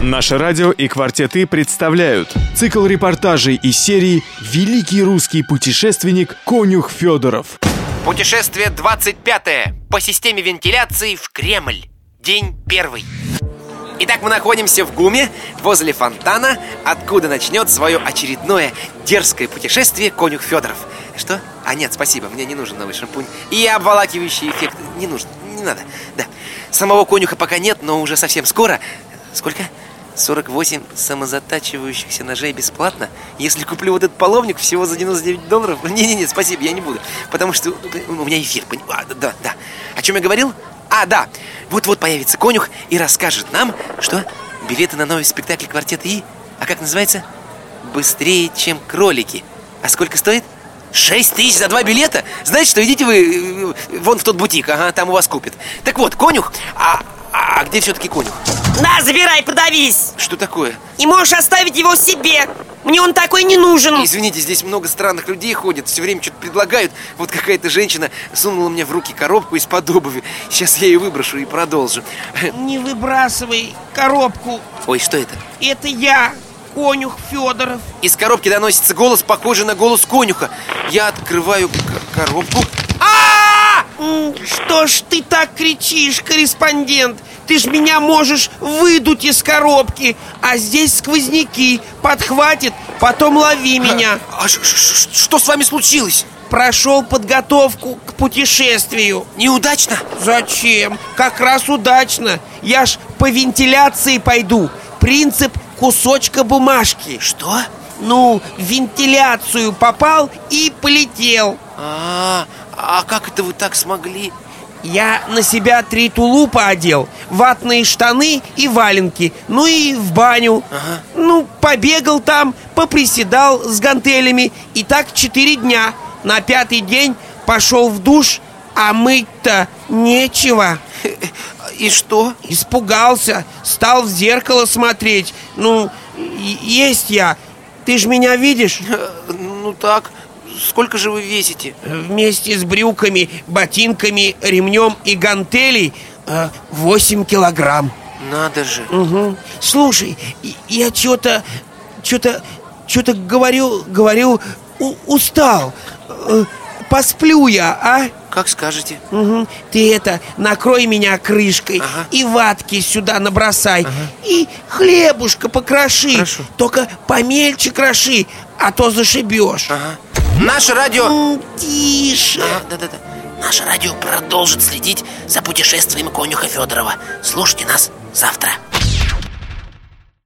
Наше радио и «Квартеты» представляют цикл репортажей из серии «Великий русский путешественник Конюх Федоров». Путешествие 25-е по системе вентиляции в Кремль. День 1. Итак, мы находимся в ГУМе, возле фонтана, откуда начнет свое очередное дерзкое путешествие Конюх Федоров. Что? А нет, спасибо, мне не нужен новый шампунь. И обволакивающий эффект не нужен, не надо. Да, самого конюха пока нет, но уже совсем скоро. Сколько? 48 самозатачивающихся ножей бесплатно. Если куплю вот этот половник всего за $99. Не-не-не, спасибо, я не буду. Потому что у меня эфир. Да. О чем я говорил? Да. Вот-вот появится конюх и расскажет нам, что билеты на новый спектакль «Квартет И». А как называется? «Быстрее, чем кролики». А сколько стоит? 6 тысяч за 2 билета? Знаете что, идите вы вон в тот бутик, там у вас купят. Так вот, конюх, а где все-таки конюх? На, забирай, подавись. Что такое? И можешь оставить его себе. Мне он такой не нужен. Извините, здесь много странных людей ходит, все время что-то предлагают. Вот какая-то женщина сунула мне в руки коробку из-под обуви. Сейчас я ее выброшу и продолжу. Не выбрасывай коробку. Ой, что это? Это я, Конюх Федоров. Из коробки доносится голос, похожий на голос конюха. Я открываю коробку. Что ж ты так кричишь, корреспондент? Ты ж меня можешь выдуть из коробки. А здесь сквозняки. Подхватит, потом лови меня. Что с вами случилось? Прошел подготовку к путешествию. Неудачно? Зачем? Как раз удачно. Я ж по вентиляции пойду. Принцип кусочка бумажки. Что? Ну, в вентиляцию попал и полетел. А как это вы так смогли? Я на себя 3 тулупа одел, ватные штаны и валенки. Ну и в баню. Ну, побегал там, поприседал с гантелями. И так 4 дня. На 5-й день пошел в душ, а мыть-то нечего. И что? Испугался, стал в зеркало смотреть. Ну, есть я. Ты ж меня видишь? Ну так. Сколько же вы весите? Вместе с брюками, ботинками, ремнем и гантелей 8 килограмм. Надо же. Угу. Слушай, я что-то говорю, устал. Посплю я, а? Как скажете. Угу. Ты накрой меня крышкой. И ватки сюда набросай. И хлебушка покроши. Хорошо. Только помельче кроши, а то зашибешь. Наше радио... Тише. Да. Наше радио продолжит следить за путешествием конюха Федорова. Слушайте нас завтра.